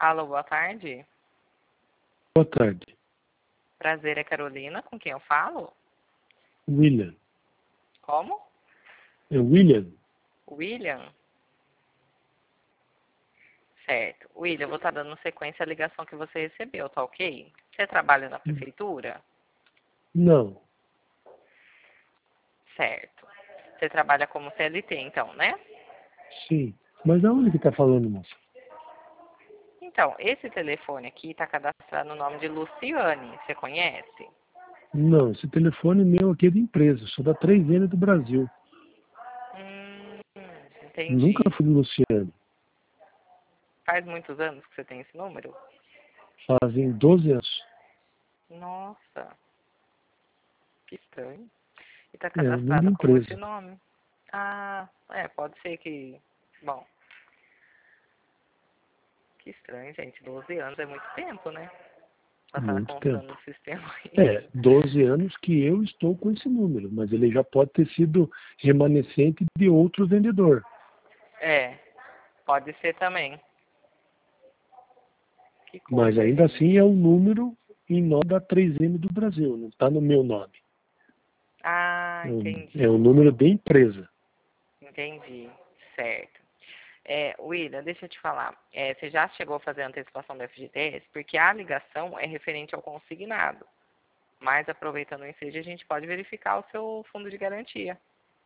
Alô, boa tarde. Boa tarde. Prazer, é Carolina, com quem eu falo? William. Como? É William? William? Certo. William, eu vou estar dando sequência à ligação que você recebeu, tá ok? Você trabalha na prefeitura? Não. Certo. Você trabalha como CLT, então, né? Sim. Mas aonde que tá falando, moça? Então, esse telefone aqui está cadastrado no nome de Luciane. Você conhece? Não, esse telefone meu aqui é de empresa. Sou da 3N do Brasil. Hum, Nunca entendi. fui do Luciano. Faz muitos anos que você tem esse número? Fazem 12 anos. Nossa, que estranho. E está É, o número de cadastrado como esse empresa. nome? Ah, pode ser que... Bom, que estranho, gente. 12 anos é muito tempo, né? Pra estar Muito constando tempo. no sistema aí. É, 12 anos que eu estou com esse número. Mas ele já pode ter sido remanescente de outro vendedor. É, pode ser também. Que Mas coisa, ainda assim gente. é um número em nome da 3M do Brasil. Não está no meu nome. Ah, É um entendi. número de empresa. Entendi. Certo. William, deixa eu te falar. Você já chegou a fazer a antecipação do FGTS? Porque a ligação é referente ao consignado. Mas, aproveitando o ensejo, a gente pode verificar o seu fundo de garantia.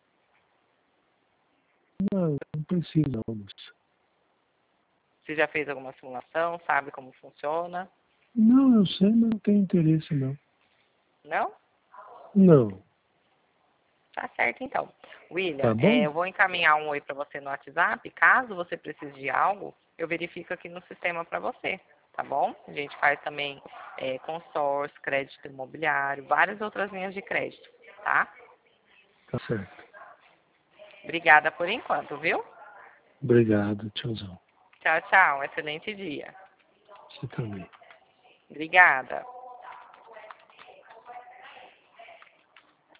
Não, não precisa, não, moça. Você já fez alguma simulação? Sabe como funciona? Não, eu sei, mas não tenho interesse, não. Não? Não. Tá certo, então. William, Tá bom? eu vou encaminhar um oi para você no WhatsApp. Caso você precise de algo, eu verifico aqui no sistema para você. Tá bom? A gente faz também consórcio, crédito imobiliário, várias outras linhas de crédito. Tá? Tá certo. Obrigada por enquanto, viu? Obrigado, tchauzão. Tchau, tchau. Excelente dia. Você também. Obrigada.